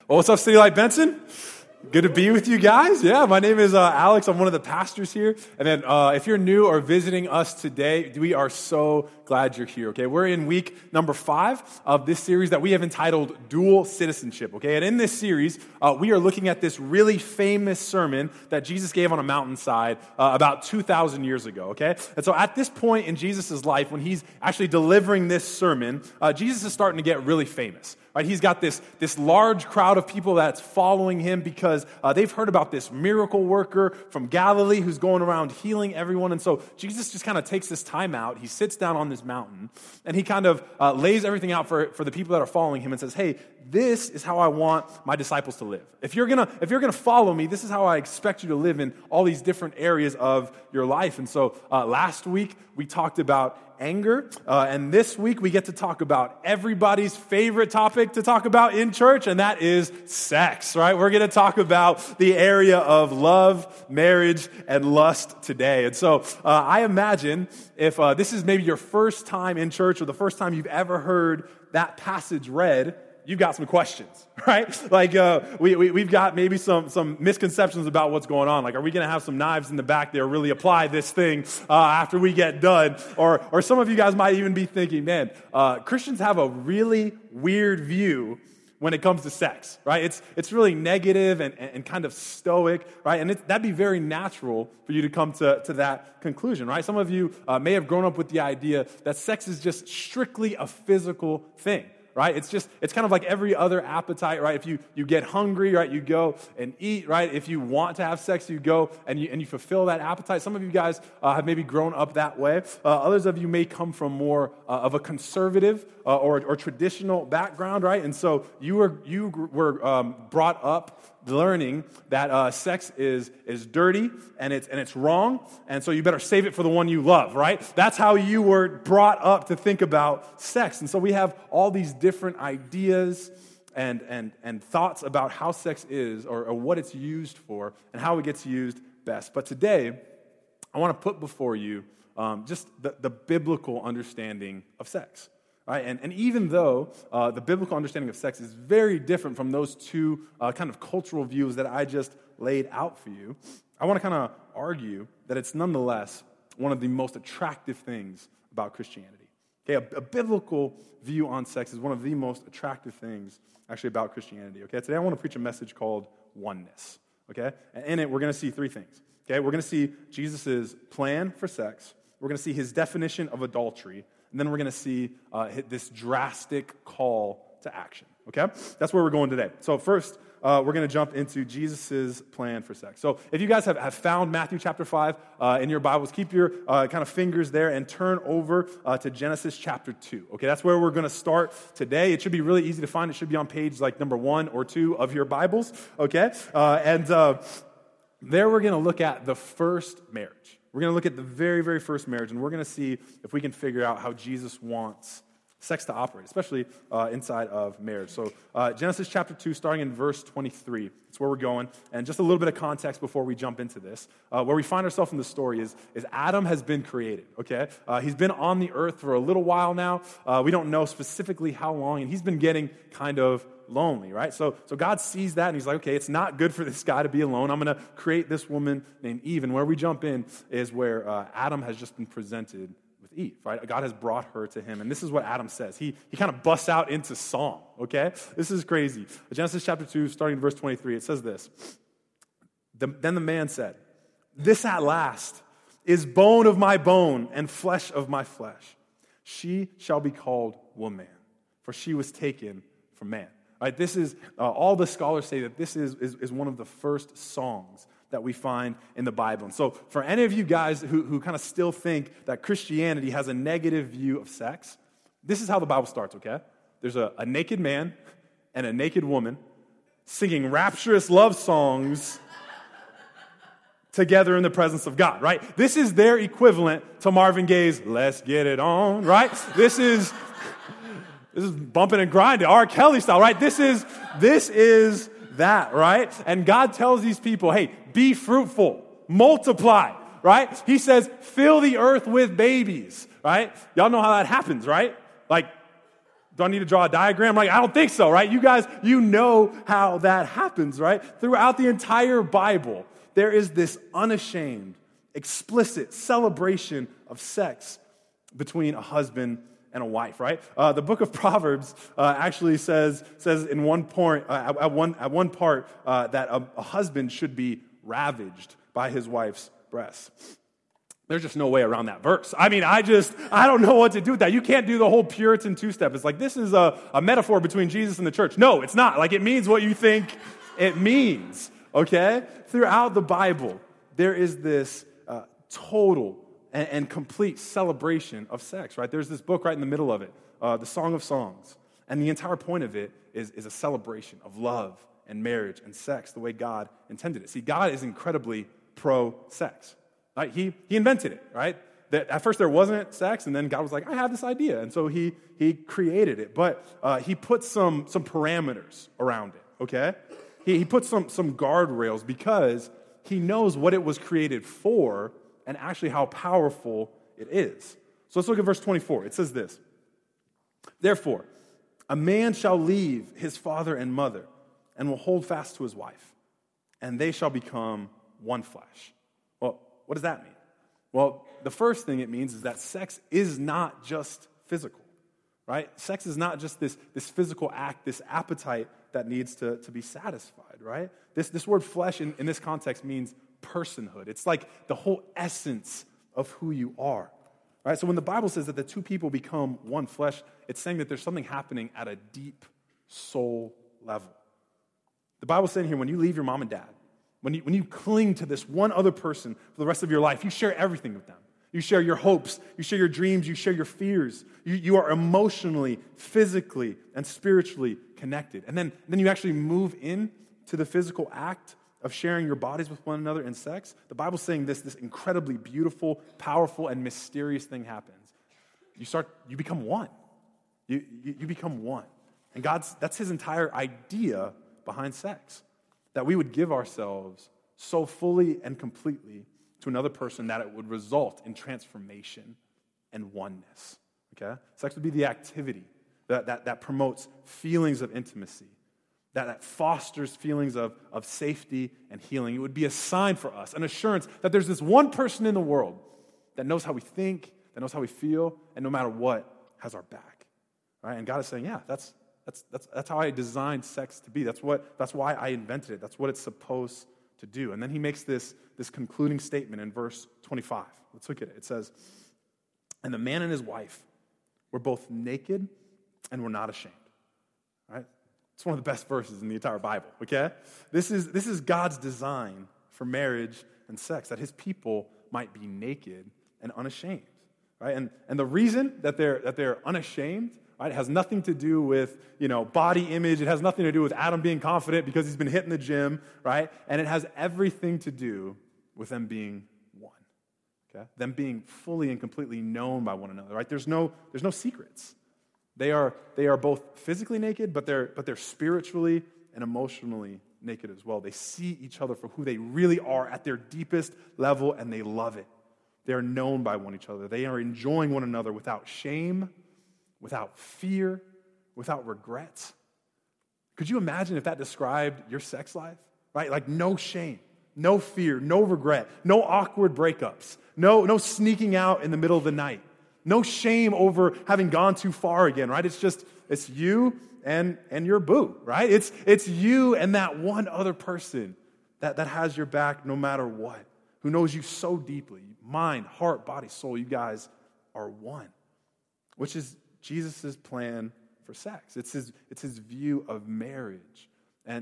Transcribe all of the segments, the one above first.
Well, what's up, City Light Benson? Good to be with you guys. Yeah, my name is Alex. I'm one of the pastors here. And then if you're new or visiting us today, we are so glad you're here, okay? We're in week number 5 of this series that we have entitled Dual Citizenship, okay? And in this series, we are looking at this really famous sermon that Jesus gave on a mountainside about 2,000 years ago, okay? And so at this point in Jesus' life, when he's actually delivering this sermon, Jesus is starting to get really famous. Right, he's got this large crowd of people that's following him because they've heard about this miracle worker from Galilee who's going around healing everyone. And so Jesus just kind of takes this time out. He sits down on this mountain and he kind of lays everything out for the people that are following him and says, hey, this is how I want my disciples to live. If you're gonna follow me, this is how I expect you to live in all these different areas of your life. And so last week we talked about anger, and this week we get to talk about everybody's favorite topic to talk about in church, and that is sex, right? We're going to talk about the area of love, marriage, and lust today. And so I imagine if this is maybe your first time in church or the first time you've ever heard that passage read, you've got some questions, right? Like we've got maybe some misconceptions about what's going on. Like, are we going to have some knives in the back there really apply this thing after we get done? Or some of you guys might even be thinking, man, Christians have a really weird view when it comes to sex, right? It's really negative and kind of stoic, right? And that'd be very natural for you to come to that conclusion, right? Some of you may have grown up with the idea that sex is just strictly a physical thing. Right? It's kind of like every other appetite, right? If you get hungry, right, you go and eat, right? If you want to have sex, you go and you fulfill that appetite. Some of you guys have maybe grown up that way. Others of you may come from more of a conservative or traditional background, right? And so you were brought up learning that sex is dirty and it's wrong, and so you better save it for the one you love, right? That's how you were brought up to think about sex. And so we have all these different ideas and thoughts about how sex is or what it's used for and how it gets used best. But today, I want to put before you just the biblical understanding of sex. Right? And even though the biblical understanding of sex is very different from those two kind of cultural views that I just laid out for you, I want to kind of argue that it's nonetheless one of the most attractive things about Christianity. Okay, a biblical view on sex is one of the most attractive things actually about Christianity. Okay, today I want to preach a message called oneness. Okay, and in it we're going to see 3 things. Okay, we're going to see Jesus' plan for sex. We're going to see his definition of adultery. And then we're going to see this drastic call to action, okay? That's where we're going today. So first, we're going to jump into Jesus' plan for sex. So if you guys have found Matthew chapter 5 in your Bibles, keep your kind of fingers there and turn over to Genesis chapter 2, okay? That's where we're going to start today. It should be really easy to find. It should be on page like number 1 or 2 of your Bibles, okay? There we're going to look at the first marriage. We're going to look at the very, very first marriage, and we're going to see if we can figure out how Jesus wants sex to operate, especially inside of marriage. So Genesis chapter 2, starting in verse 23. That's where we're going. And just a little bit of context before we jump into this. Where we find ourselves in the story is Adam has been created, okay? He's been on the earth for a little while now. We don't know specifically how long, and he's been getting kind of lonely, right? So God sees that, and he's like, okay, it's not good for this guy to be alone. I'm going to create this woman named Eve. And where we jump in is where Adam has just been presented with Eve, right? God has brought her to him. And this is what Adam says. He kind of busts out into song, okay? This is crazy. Genesis chapter 2, starting in verse 23, it says this. Then the man said, "This at last is bone of my bone and flesh of my flesh. She shall be called woman, for she was taken from man." Right, this is, all the scholars say that this is one of the first songs that we find in the Bible. And so for any of you guys who kind of still think that Christianity has a negative view of sex, this is how the Bible starts, okay? There's a naked man and a naked woman singing rapturous love songs together in the presence of God, right? This is their equivalent to Marvin Gaye's "Let's Get It On," right? This is bumping and grinding, R. Kelly style, right? This is that, right? And God tells these people, hey, be fruitful, multiply, right? He says, fill the earth with babies, right? Y'all know how that happens, right? Like, Do I need to draw a diagram? Like, I don't think so, right? You guys, you know how that happens, right? Throughout the entire Bible, there is this unashamed, explicit celebration of sex between a husband and a wife, right? The book of Proverbs actually says in one point, at one part, that a husband should be ravaged by his wife's breasts. There's just no way around that verse. I mean, I don't know what to do with that. You can't do the whole Puritan two-step. It's like, this is a metaphor between Jesus and the church. No, it's not. Like, it means what you think it means, okay? Throughout the Bible, there is this total and complete celebration of sex, right? There's this book right in the middle of it, the Song of Songs. And the entire point of it is a celebration of love and marriage and sex the way God intended it. See, God is incredibly pro-sex. Right? He invented it, right? That at first there wasn't sex, and then God was like, I have this idea. And so he created it. But he put some parameters around it, okay? He put some guardrails because he knows what it was created for and actually how powerful it is. So let's look at verse 24. It says this: Therefore, a man shall leave his father and mother and will hold fast to his wife, and they shall become one flesh. Well, what does that mean? Well, the first thing it means is that sex is not just physical, right? Sex is not just this physical act, this appetite that needs to be satisfied, right? This word flesh in this context means personhood. It's like the whole essence of who you are, right? So when the Bible says that the two people become one flesh, it's saying that there's something happening at a deep soul level. The Bible's saying here, when you leave your mom and dad, when you cling to this one other person for the rest of your life, you share everything with them. You share your hopes, you share your dreams, you share your fears. You are emotionally, physically, and spiritually connected. And then you actually move in to the physical act of sharing your bodies with one another in sex. The Bible's saying this incredibly beautiful, powerful, and mysterious thing happens. You become one. You become one. And that's his entire idea behind sex. That we would give ourselves so fully and completely to another person that it would result in transformation and oneness. Okay? Sex would be the activity that promotes feelings of intimacy, that fosters feelings of safety and healing. It would be a sign for us, an assurance that there's this one person in the world that knows how we think, that knows how we feel, and no matter what, has our back. Right? And God is saying, yeah, that's how I designed sex to be. That's why I invented it. That's what it's supposed to do. And then he makes this concluding statement in verse 25. Let's look at it. It says, and the man and his wife were both naked and were not ashamed. Right? It's one of the best verses in the entire Bible, okay? This is God's design for marriage and sex, that his people might be naked and unashamed. Right? And the reason that they're unashamed, right, it has nothing to do with, body image. It has nothing to do with Adam being confident because he's been hitting the gym, right? And it has everything to do with them being one, okay? Them being fully and completely known by one another, right? There's no secrets. They are both physically naked, but they're spiritually and emotionally naked as well. They see each other for who they really are at their deepest level, and they love it. They are known by one each other. They are enjoying one another without shame, without fear, without regrets. Could you imagine if that described your sex life? Right? Like no shame, no fear, no regret, no awkward breakups, no sneaking out in the middle of the night, no shame over having gone too far again, right? It's you and your boo, right? It's you and that one other person that has your back no matter what, who knows you so deeply. Mind, heart, body, soul, you guys are one, which is Jesus' plan for sex. It's his view of marriage. And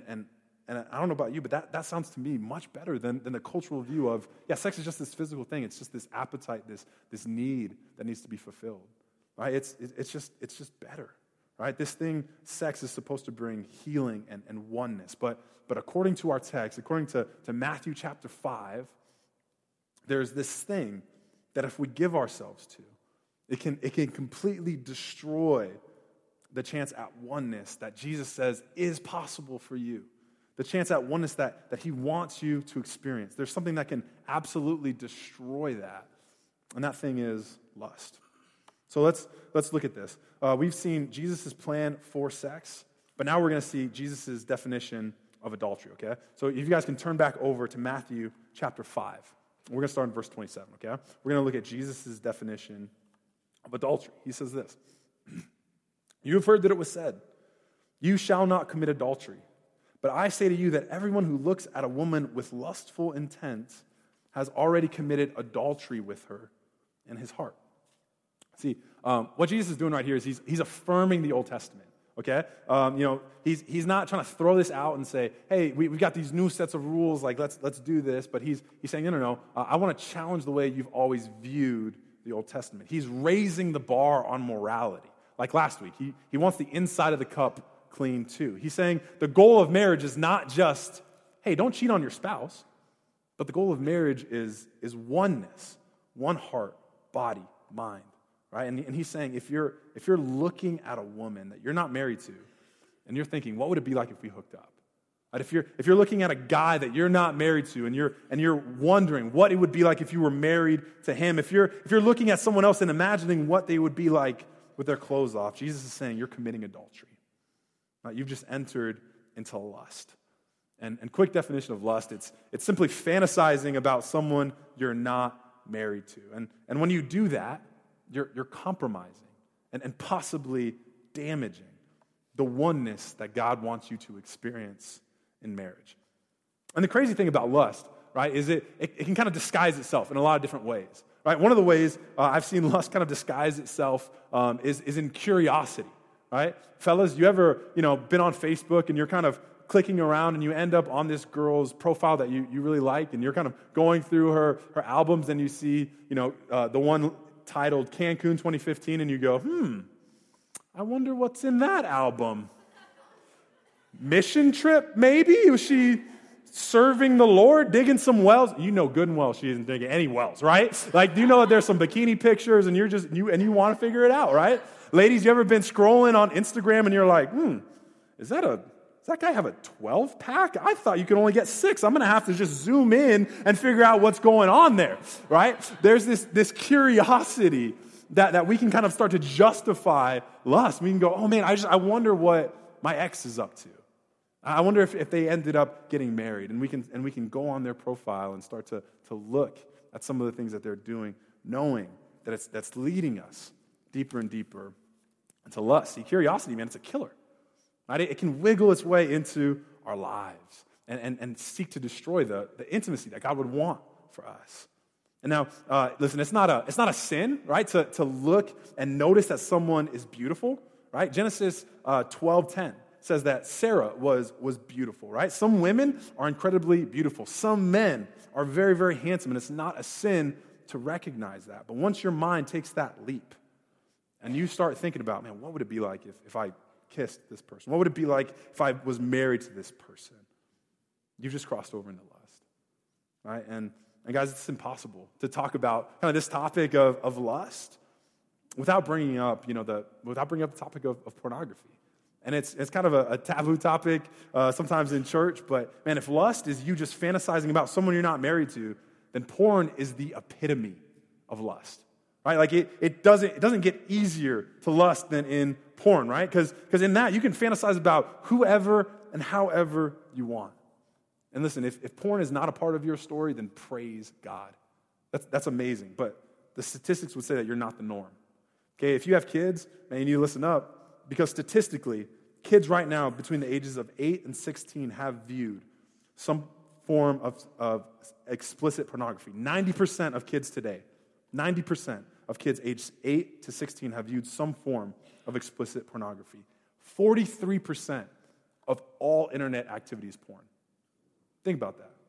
I don't know about you, but that sounds to me much better than the cultural view of, sex is just this physical thing. It's just this appetite, this need that needs to be fulfilled. Right? It's just better. Right? This thing, sex, is supposed to bring healing and oneness. But according to our text, according to Matthew chapter 5, there's this thing that if we give ourselves to, it can completely destroy the chance at oneness that Jesus says is possible for you. The chance at oneness that he wants you to experience. There's something that can absolutely destroy that. And that thing is lust. So let's look at this. We've seen Jesus' plan for sex, but now we're going to see Jesus' definition of adultery, okay? So if you guys can turn back over to Matthew chapter 5. We're going to start in verse 27, okay? We're going to look at Jesus' definition of adultery. He says this, "You have heard that it was said, 'You shall not commit adultery.' But I say to you that everyone who looks at a woman with lustful intent has already committed adultery with her in his heart." See, what Jesus is doing right here is he's affirming the Old Testament, okay? He's not trying to throw this out and say, hey, we've got these new sets of rules, like let's do this. But he's saying, no, I want to challenge the way you've always viewed the Old Testament. He's raising the bar on morality. Like last week, he wants the inside of the cup clean too. He's saying the goal of marriage is not just, hey, don't cheat on your spouse, but the goal of marriage is oneness, one heart, body, mind. Right? And he's saying if you're looking at a woman that you're not married to, and you're thinking, what would it be like if we hooked up? Right? If you're looking at a guy that you're not married to, and you're wondering what it would be like if you were married to him, if you're looking at someone else and imagining what they would be like with their clothes off, Jesus is saying you're committing adultery. Right? You've just entered into lust. And quick definition of lust, it's simply fantasizing about someone you're not married to. And when you do that, you're compromising and possibly damaging the oneness that God wants you to experience in marriage. And the crazy thing about lust, right, is it can kind of disguise itself in a lot of different ways. Right? One of the ways I've seen lust kind of disguise itself is in curiosity. Right? Fellas, you ever been on Facebook and you're kind of clicking around and you end up on this girl's profile that you really like, and you're kind of going through her albums, and you see the one titled Cancun 2015, and you go, I wonder what's in that album. Mission trip, maybe? Was she serving the Lord, digging some wells? You know good and well she isn't digging any wells, right? Like, do you know that there's some bikini pictures and you want to figure it out, right? Ladies, you ever been scrolling on Instagram and you're like, does that guy have a 12-pack? I thought you could only get 6. I'm going to have to just zoom in and figure out what's going on there, right? There's this curiosity that we can kind of start to justify lust. We can go, oh man, I wonder what my ex is up to. I wonder if they ended up getting married, and we can go on their profile and start to look at some of the things that they're doing, knowing that that's leading us deeper and deeper into lust. See, curiosity, man, it's a killer. Right? It can wiggle its way into our lives and seek to destroy the intimacy that God would want for us. And now, listen, it's not a sin, right, to look and notice that someone is beautiful, right? Genesis 12:10 says that Sarah was beautiful, right? Some women are incredibly beautiful. Some men are very, very handsome, and it's not a sin to recognize that. But once your mind takes that leap and you start thinking about, man, what would it be like if I kissed this person? What would it be like if I was married to this person? You've just crossed over into lust, right? And guys, it's impossible to talk about kind of this topic of lust without bringing up, the topic of pornography. And it's kind of a taboo topic sometimes in church, but man, if lust is you just fantasizing about someone you're not married to, then porn is the epitome of lust. Right? Like it doesn't get easier to lust than in porn, right? Because in that you can fantasize about whoever and however you want. And listen, if porn is not a part of your story, then praise God. That's amazing. But the statistics would say that you're not the norm. Okay, if you have kids, man, you need to listen up, because statistically, kids right now between the ages of 8 and 16 have viewed some form of explicit pornography. 90% of kids today, 90% of kids aged 8 to 16 have viewed some form of explicit pornography. 43% of all internet activity is porn. Think about that.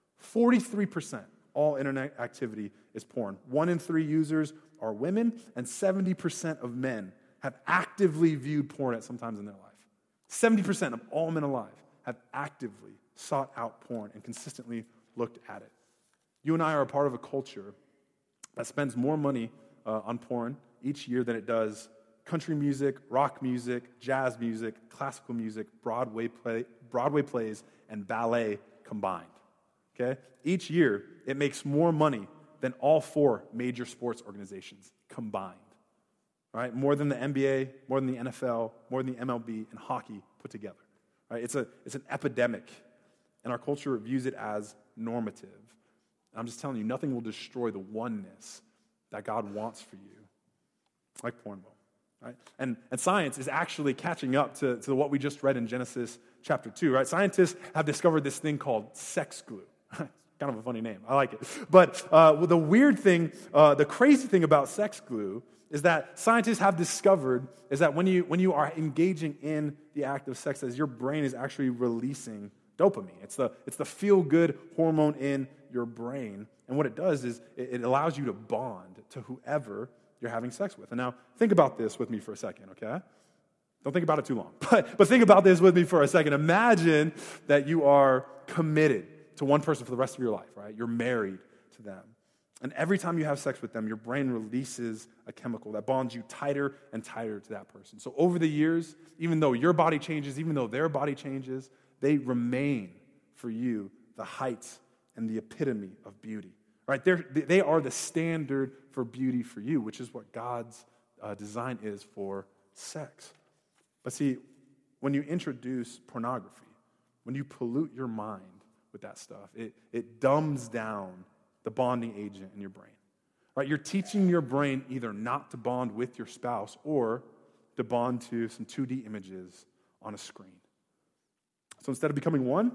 43% all internet activity is porn. 1 in 3 users are women, and 70% of men have actively viewed porn at some times in their life. 70% of all men alive have actively sought out porn and consistently looked at it. You and I are a part of a culture that spends more money on porn each year than it does country music, rock music, jazz music, classical music, Broadway plays, and ballet combined. Okay? Each year, it makes more money than all 4 major sports organizations combined. right? More than the NBA, more than the NFL, more than the MLB, and hockey put together, right? It's an epidemic, and our culture views it as normative. And I'm just telling you, nothing will destroy the oneness that God wants for you, like porn will, right? And science is actually catching up to what we just read in Genesis chapter 2, right? Scientists have discovered this thing called sex glue. Kind of a funny name. I like it. But the weird thing, the crazy thing about sex glue is that scientists have discovered is that when you are engaging in the act of sex, as your brain is actually releasing dopamine. It's the feel-good hormone in your brain. And what it does is it allows you to bond to whoever you're having sex with. And now think about this with me for a second, okay? Don't think about it too long. But think about this with me for a second. Imagine that you are committed to one person for the rest of your life, right? You're married to them. And every time you have sex with them, your brain releases a chemical that bonds you tighter and tighter to that person. So over the years, even though your body changes, even though their body changes, they remain for you the height and the epitome of beauty, right? They are the standard for beauty for you, which is what God's design is for sex. But see, when you introduce pornography, when you pollute your mind with that stuff, it dumbs down the bonding agent in your brain, right? You're teaching your brain either not to bond with your spouse or to bond to some 2D images on a screen. So instead of becoming one,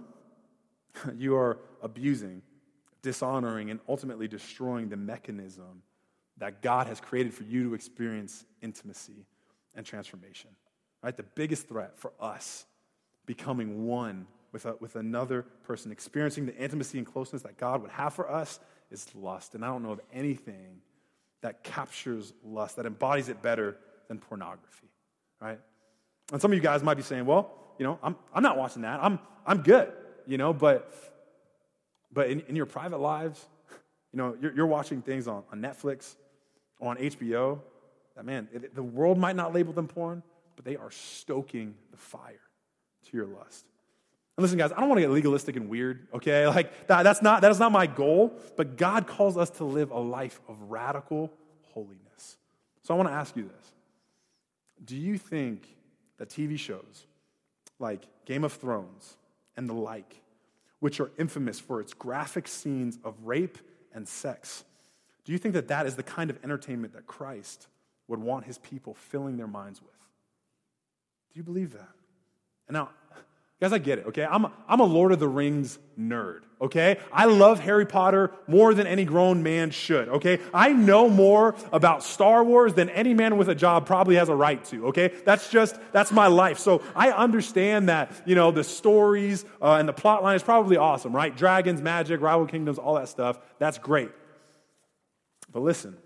you are abusing, dishonoring, and ultimately destroying the mechanism that God has created for you to experience intimacy and transformation. Right? The biggest threat for us becoming one with another person, experiencing the intimacy and closeness that God would have for us, is lust. And I don't know of anything that captures lust, that embodies it better than pornography. Right? And some of you guys might be saying, well, I'm not watching that. I'm good, but in your private lives, you're watching things on Netflix or on HBO that, man, the world might not label them porn, but they are stoking the fire to your lust. And listen, guys, I don't want to get legalistic and weird, okay? Like, that is not my goal, but God calls us to live a life of radical holiness. So I want to ask you this. Do you think that TV shows like Game of Thrones and the like, which are infamous for its graphic scenes of rape and sex, do you think that is the kind of entertainment that Christ would want his people filling their minds with? Do you believe that? And now, guys, I get it, okay? I'm a Lord of the Rings nerd, okay? I love Harry Potter more than any grown man should, okay? I know more about Star Wars than any man with a job probably has a right to, okay? That's my life. So I understand that, the stories and the plot line is probably awesome, right? Dragons, magic, rival kingdoms, all that stuff. That's great. But listen,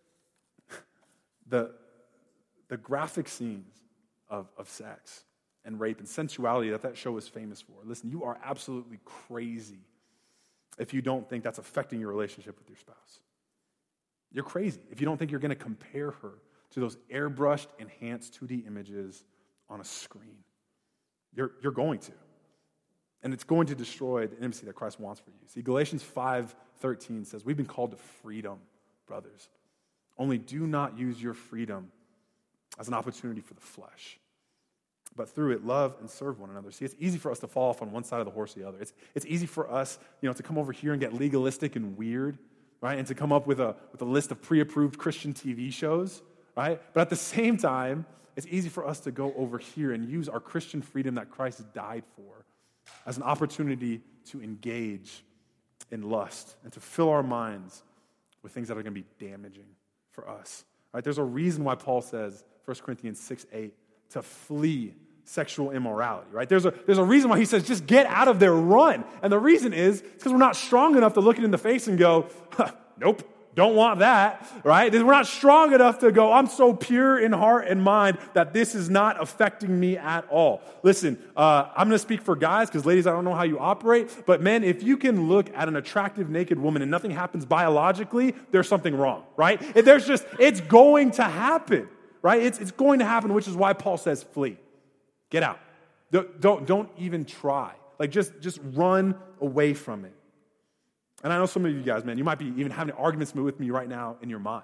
the graphic scenes of sex and rape and sensuality that show is famous for. Listen, you are absolutely crazy if you don't think that's affecting your relationship with your spouse. You're crazy if you don't think you're going to compare her to those airbrushed, enhanced 2D images on a screen. You're going to. And it's going to destroy the intimacy that Christ wants for you. See, Galatians 5:13 says, we've been called to freedom, brothers. Only do not use your freedom as an opportunity for the flesh, but through it, love and serve one another. See, it's easy for us to fall off on one side of the horse or the other. It's easy for us, to come over here and get legalistic and weird, right? And to come up with a list of pre-approved Christian TV shows, right? But at the same time, it's easy for us to go over here and use our Christian freedom that Christ died for as an opportunity to engage in lust and to fill our minds with things that are going to be damaging for us. Right? There's a reason why Paul says, 1 Corinthians 6:8, to flee sexual immorality, right? There's a reason why he says, just get out of there, run. And the reason is because we're not strong enough to look it in the face and go, nope, don't want that, right? We're not strong enough to go, I'm so pure in heart and mind that this is not affecting me at all. Listen, I'm going to speak for guys because ladies, I don't know how you operate, but men, if you can look at an attractive naked woman and nothing happens biologically, there's something wrong, right? It's going to happen, right? It's going to happen, which is why Paul says flee. Get out. Don't even try. Like just run away from it. And I know some of you guys, man, you might be even having arguments with me right now in your mind,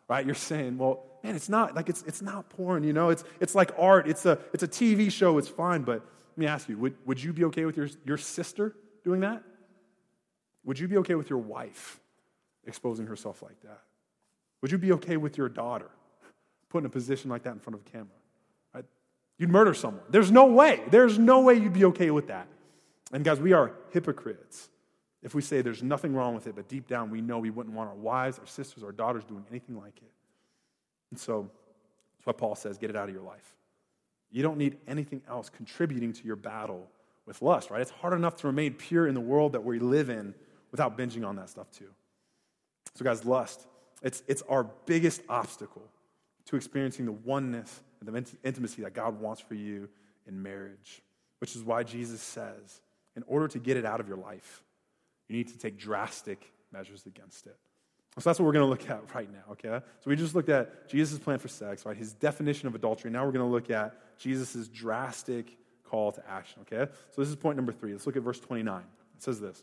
right? You're saying, well, man, it's not like it's not porn, you know? It's like art. It's a TV show. It's fine. But let me ask you, would you be okay with your sister doing that? Would you be okay with your wife exposing herself like that? Would you be okay with your daughter put in a position like that in front of a camera? Right? You'd murder someone. There's no way. There's no way you'd be okay with that. And guys, we are hypocrites if we say there's nothing wrong with it, but deep down we know we wouldn't want our wives, our sisters, our daughters doing anything like it. And so that's why Paul says, get it out of your life. You don't need anything else contributing to your battle with lust, right? It's hard enough to remain pure in the world that we live in without binging on that stuff too. So guys, lust, it's our biggest obstacle to experiencing the oneness and the intimacy that God wants for you in marriage, which is why Jesus says, in order to get it out of your life, you need to take drastic measures against it. So that's what we're going to look at right now, okay? So we just looked at Jesus' plan for sex, right? His definition of adultery. Now we're going to look at Jesus' drastic call to action, okay? So this is point number 3. Let's look at verse 29. It says this.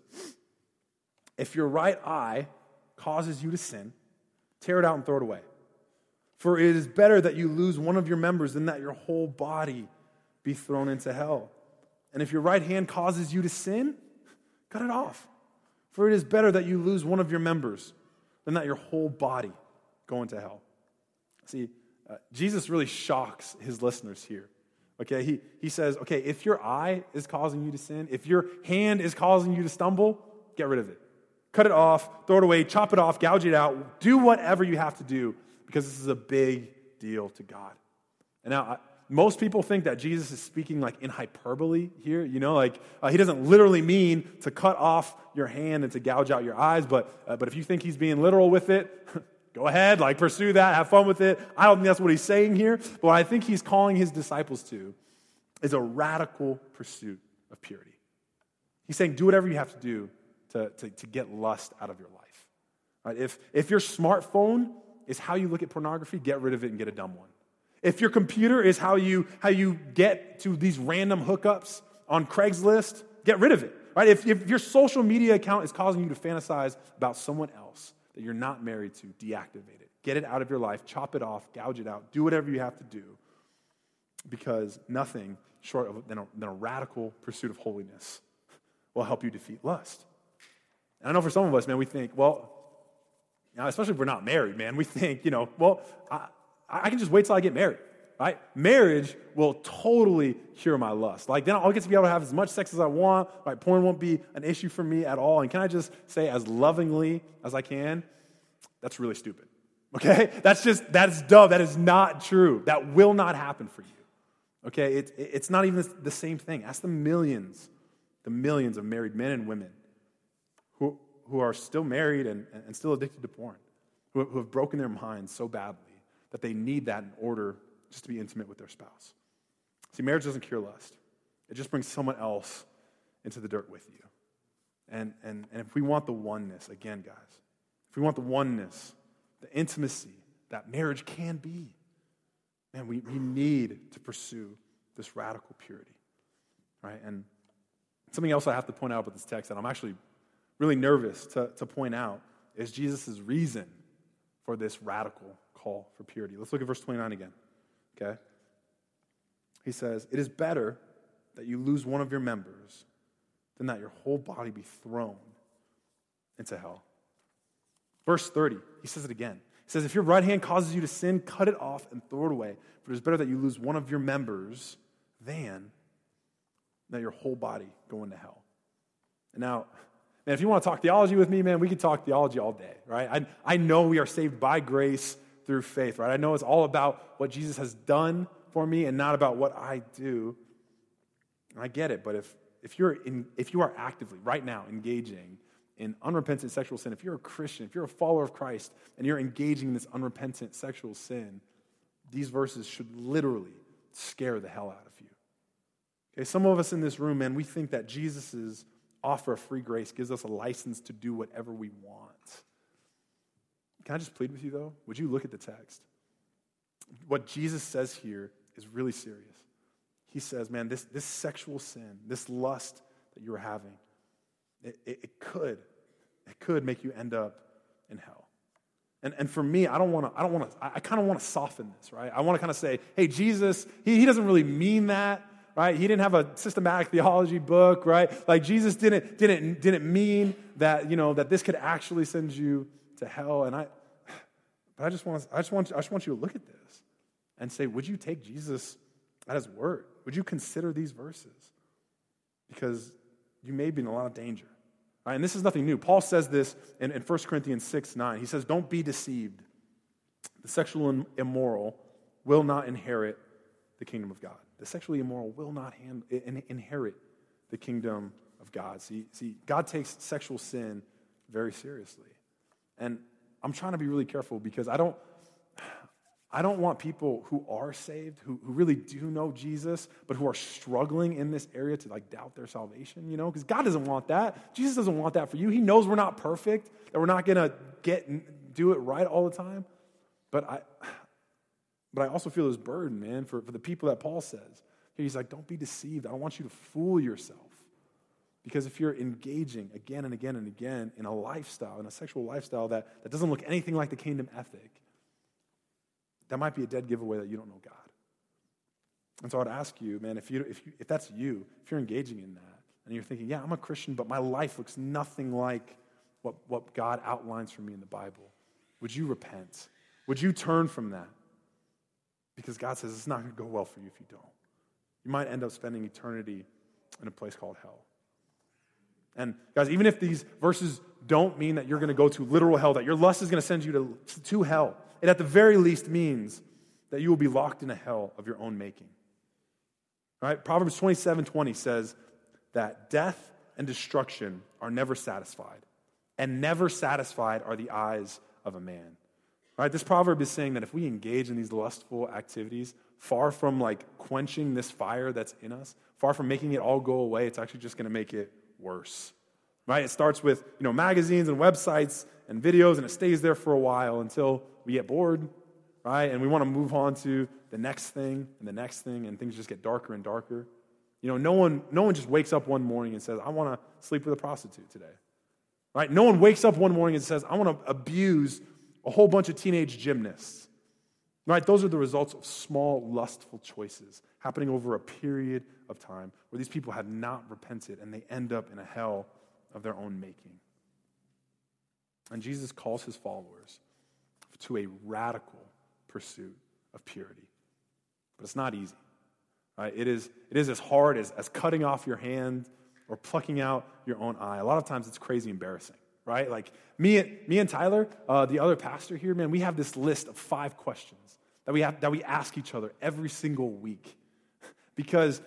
If your right eye causes you to sin, tear it out and throw it away. For it is better that you lose one of your members than that your whole body be thrown into hell. And if your right hand causes you to sin, cut it off. For it is better that you lose one of your members than that your whole body go into hell. See, Jesus really shocks his listeners here. Okay, he says, okay, if your eye is causing you to sin, if your hand is causing you to stumble, get rid of it. Cut it off, throw it away, chop it off, gouge it out, do whatever you have to do, because this is a big deal to God. And now, most people think that Jesus is speaking like in hyperbole here, you know, like he doesn't literally mean to cut off your hand and to gouge out your eyes, but if you think he's being literal with it, go ahead, like pursue that, have fun with it. I don't think that's what he's saying here, but what I think he's calling his disciples to is a radical pursuit of purity. He's saying do whatever you have to do to get lust out of your life. Right? If your smartphone is how you look at pornography, get rid of it and get a dumb one. If your computer is how you get to these random hookups on Craigslist, get rid of it. Right? If your social media account is causing you to fantasize about someone else that you're not married to, deactivate it. Get it out of your life, chop it off, gouge it out, do whatever you have to do, because nothing short of than a radical pursuit of holiness will help you defeat lust. And I know for some of us, man, we think, well, especially if we're not married, man, we think, well, I can just wait till I get married, right? Marriage will totally cure my lust. Like, then I'll get to be able to have as much sex as I want, right? Porn won't be an issue for me at all. And can I just say as lovingly as I can, that's really stupid, okay? That's dumb. That is not true. That will not happen for you, okay? It's not even the same thing. Ask the millions of married men and women who are still married and still addicted to porn, who have broken their minds so badly that they need that in order just to be intimate with their spouse. See, marriage doesn't cure lust. It just brings someone else into the dirt with you. And if we want the oneness, again, guys, if we want the oneness, the intimacy that marriage can be, man, we need to pursue this radical purity, right? And something else I have to point out about this text that I'm actually really nervous to point out is Jesus' reason for this radical call for purity. Let's look at verse 29 again, okay? He says, it is better that you lose one of your members than that your whole body be thrown into hell. Verse 30, he says it again. He says, if your right hand causes you to sin, cut it off and throw it away. For it is better that you lose one of your members than that your whole body go into hell. And now, man, if you want to talk theology with me, man, we could talk theology all day, right? I know we are saved by grace through faith, right? I know it's all about what Jesus has done for me and not about what I do. And I get it, but if you are actively, right now, engaging in unrepentant sexual sin, if you're a Christian, if you're a follower of Christ, and you're engaging in this unrepentant sexual sin, these verses should literally scare the hell out of you. Okay, some of us in this room, man, we think that Jesus' offer of free grace gives us a license to do whatever we want. Can I just plead with you, though? Would you look at the text? What Jesus says here is really serious. He says, man, this sexual sin, this lust that you are having, it could make you end up in hell. And for me, I kind of want to soften this, right? I want to kind of say, hey, Jesus, he doesn't really mean that, right? He didn't have a systematic theology book, right? Like Jesus didn't mean that, that this could actually send you to hell. But I just want you to look at this and say, would you take Jesus at his word? Would you consider these verses? Because you may be in a lot of danger. Right, and this is nothing new. Paul says this in 1 Corinthians 6:9. He says, don't be deceived. The sexually immoral will not inherit the kingdom of God. The sexually immoral will not inherit the kingdom of God. See, God takes sexual sin very seriously. And I'm trying to be really careful because I don't want people who are saved, who really do know Jesus, but who are struggling in this area to doubt their salvation, because God doesn't want that. Jesus doesn't want that for you. He knows we're not perfect, that we're not going to do it right all the time. But I also feel this burden, man, for the people that Paul says. He's like, don't be deceived. I don't want you to fool yourself. Because if you're engaging again and again and again in a sexual lifestyle that doesn't look anything like the kingdom ethic, that might be a dead giveaway that you don't know God. And so I'd ask you, man, if that's you, if you're engaging in that, and you're thinking, yeah, I'm a Christian, but my life looks nothing like what God outlines for me in the Bible, would you repent? Would you turn from that? Because God says it's not going to go well for you if you don't. You might end up spending eternity in a place called hell. And guys, even if these verses don't mean that you're going to go to literal hell, that your lust is going to send you to hell, it at the very least means that you will be locked in a hell of your own making. Right? Proverbs 27:20 says that death and destruction are never satisfied, and never satisfied are the eyes of a man. Right? This proverb is saying that if we engage in these lustful activities, far from quenching this fire that's in us, far from making it all go away, it's actually just going to make it worse. Right? It starts with magazines and websites and videos, and it stays there for a while until we get bored, right? And we want to move on to the next thing and the next thing, and things just get darker and darker. No one just wakes up one morning and says, I want to sleep with a prostitute today. Right? No one wakes up one morning and says, I want to abuse a whole bunch of teenage gymnasts. Right? Those are the results of small, lustful choices happening over a period of time where these people have not repented and they end up in a hell of their own making. And Jesus calls his followers to a radical pursuit of purity. But it's not easy. Right? It is as hard as cutting off your hand or plucking out your own eye. A lot of times it's crazy embarrassing. Right? Me and Tyler, the other pastor here, man, we have this list of 5 questions that we ask each other every single week. Because,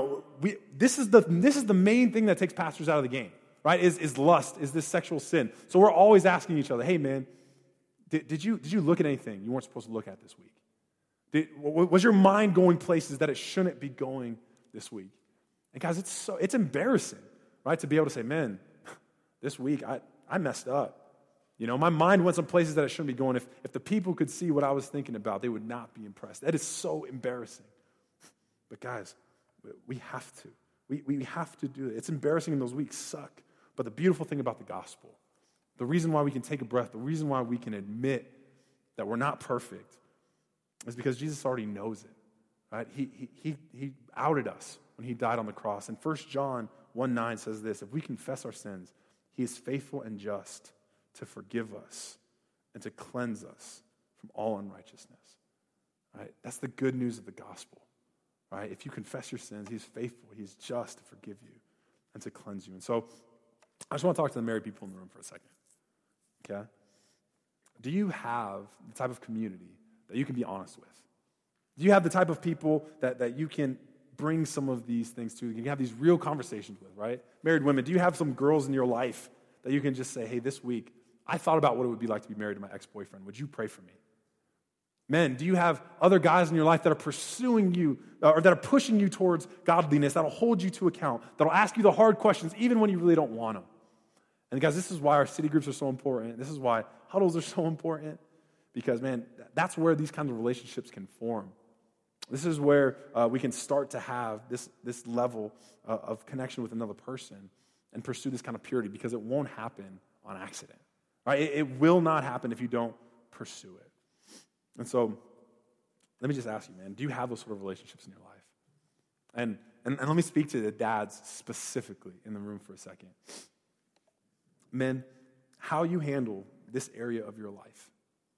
this is the main thing that takes pastors out of the game. Right? Is lust, is this sexual sin. So we're always asking each other, hey man, did you look at anything you weren't supposed to look at this week? Was your mind going places that it shouldn't be going this week? And guys, it's embarrassing, right? To be able to say, man, this week I messed up. My mind went some places that it shouldn't be going. If the people could see what I was thinking about, they would not be impressed. That is so embarrassing. But guys, we have to. We have to do it. It's embarrassing and those weeks suck. But the beautiful thing about the gospel, the reason why we can take a breath, the reason why we can admit that we're not perfect is because Jesus already knows it. Right? He outed us when he died on the cross. And 1 John 1:9 says this, if we confess our sins, he is faithful and just to forgive us and to cleanse us from all unrighteousness. Right? That's the good news of the gospel. Right? If you confess your sins, he's faithful, he's just to forgive you and to cleanse you. And so I just want to talk to the married people in the room for a second. Okay? Do you have the type of community that you can be honest with? Do you have the type of people that you can bring some of these things to? You can have these real conversations with, right? Married women, do you have some girls in your life that you can just say, hey, this week, I thought about what it would be like to be married to my ex-boyfriend. Would you pray for me? Men, do you have other guys in your life that are pursuing you or that are pushing you towards godliness, that'll hold you to account, that'll ask you the hard questions even when you really don't want them? And guys, this is why our city groups are so important. This is why huddles are so important because, man, that's where these kinds of relationships can form. This is where we can start to have this level of connection with another person and pursue this kind of purity because it won't happen on accident. Right? It will not happen if you don't pursue it. And so, let me just ask you, man, do you have those sort of relationships in your life? And let me speak to the dads specifically in the room for a second. Men, how you handle this area of your life,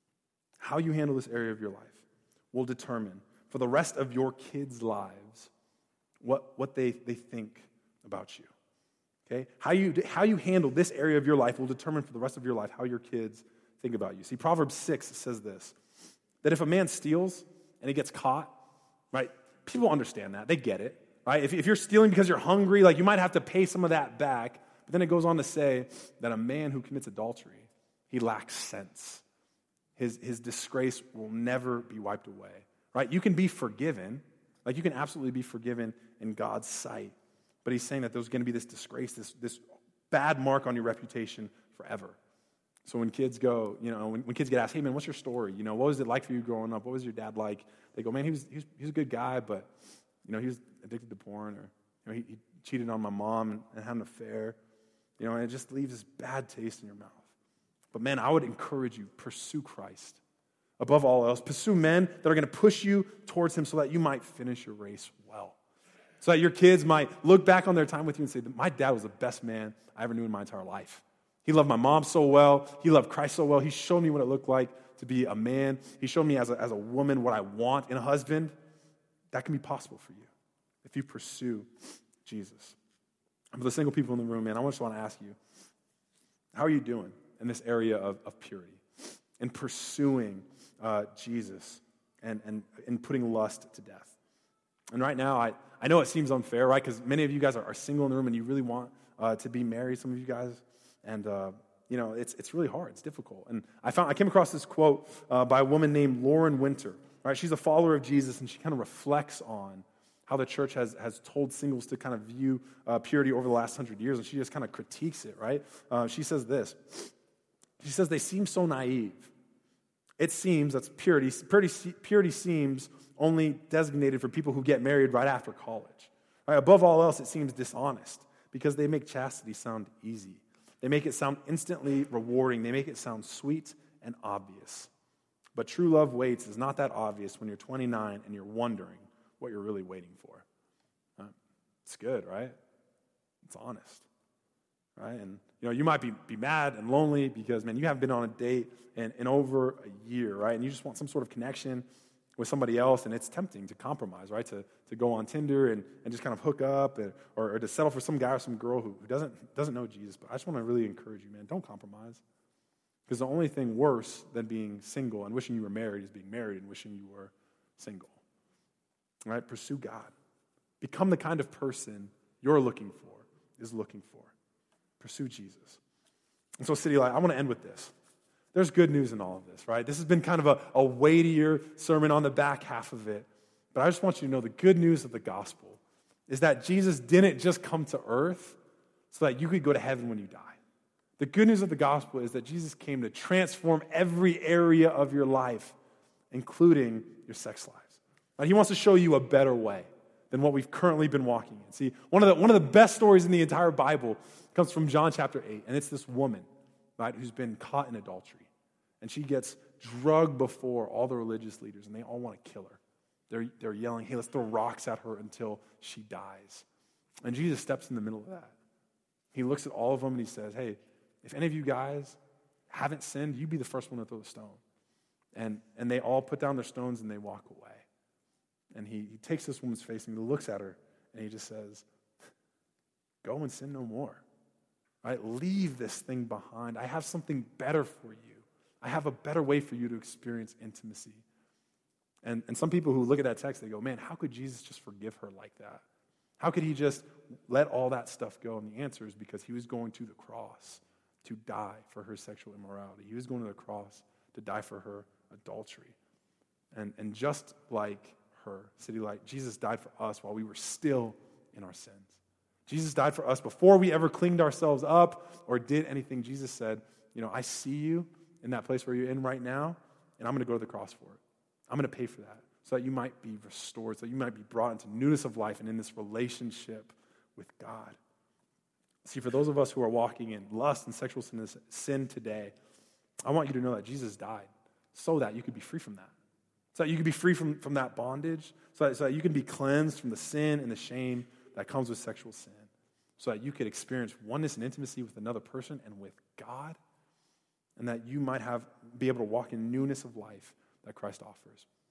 will determine for the rest of your kids' lives what they think about you. Okay? How you handle this area of your life will determine for the rest of your life how your kids think about you. See, Proverbs 6 says this, that if a man steals and he gets caught, right, people understand that. They get it, right? If you're stealing because you're hungry, like you might have to pay some of that back. But then it goes on to say that a man who commits adultery, he lacks sense. His disgrace will never be wiped away, right? You can be forgiven. Like you can absolutely be forgiven in God's sight. But he's saying that there's going to be this disgrace, this bad mark on your reputation forever. So when kids go, when kids get asked, hey man, what's your story? What was it like for you growing up? What was your dad like? They go, man, he was a good guy, but he was addicted to porn, or he cheated on my mom and had an affair. And it just leaves this bad taste in your mouth. But man, I would encourage you, pursue Christ. Above all else, pursue men that are going to push you towards him so that you might finish your race well. So that your kids might look back on their time with you and say, my dad was the best man I ever knew in my entire life. He loved my mom so well. He loved Christ so well. He showed me what it looked like to be a man. He showed me as a woman what I want in a husband. That can be possible for you if you pursue Jesus. And for the single people in the room, man, I just want to ask you, how are you doing in this area of purity, in pursuing Jesus and in putting lust to death? And right now, I know it seems unfair, right? Because many of you guys are single in the room and you really want to be married, some of you guys. And, it's really hard. It's difficult. And I came across this quote by a woman named Lauren Winter. Right? She's a follower of Jesus, and she kind of reflects on how the church has told singles to kind of view purity over the last 100 years, and she just kind of critiques it, right? She says this. She says, they seem so naive. It seems, that's purity. Purity seems only designated for people who get married right after college. Right? Above all else, it seems dishonest because they make chastity sound easy. They make it sound instantly rewarding. They make it sound sweet and obvious. But true love waits is not that obvious when you're 29 and you're wondering what you're really waiting for. It's good, right? It's honest, right? And you might be mad and lonely because, man, you haven't been on a date in over a year, right? And you just want some sort of connection with somebody else, and it's tempting to compromise, right? To go on Tinder and just kind of hook up or to settle for some guy or some girl who doesn't know Jesus. But I just want to really encourage you, man, don't compromise. Because the only thing worse than being single and wishing you were married is being married and wishing you were single. Right? Pursue God. Become the kind of person you're looking for. Pursue Jesus. And so, City Light, I want to end with this. There's good news in all of this, right? This has been kind of a weightier sermon on the back half of it. But I just want you to know the good news of the gospel is that Jesus didn't just come to earth so that you could go to heaven when you die. The good news of the gospel is that Jesus came to transform every area of your life, including your sex lives. He wants to show you a better way than what we've currently been walking in. See, one of the best stories in the entire Bible comes from John chapter 8, and it's this woman, right, who's been caught in adultery. And she gets drugged before all the religious leaders, and they all want to kill her. They're yelling, hey, let's throw rocks at her until she dies. And Jesus steps in the middle of that. He looks at all of them and he says, hey, if any of you guys haven't sinned, you be the first one to throw the stone. And they all put down their stones and they walk away. And he takes this woman's face and he looks at her and he just says, go and sin no more. Right? Leave this thing behind. I have something better for you. I have a better way for you to experience intimacy. And some people who look at that text, they go, man, how could Jesus just forgive her like that? How could he just let all that stuff go? And the answer is because he was going to the cross to die for her sexual immorality. He was going to the cross to die for her adultery. And just like her, City Light, Jesus died for us while we were still in our sins. Jesus died for us before we ever cleaned ourselves up or did anything. Jesus said, I see you in that place where you're in right now, and I'm going to go to the cross for it. I'm going to pay for that so that you might be restored, so that you might be brought into newness of life and in this relationship with God. See, for those of us who are walking in lust and sexual sin today, I want you to know that Jesus died so that you could be free from that. So that you could be free from that bondage, so that you can be cleansed from the sin and the shame that comes with sexual sin, so that you could experience oneness and intimacy with another person and with God, and that you might be able to walk in newness of life that Christ offers.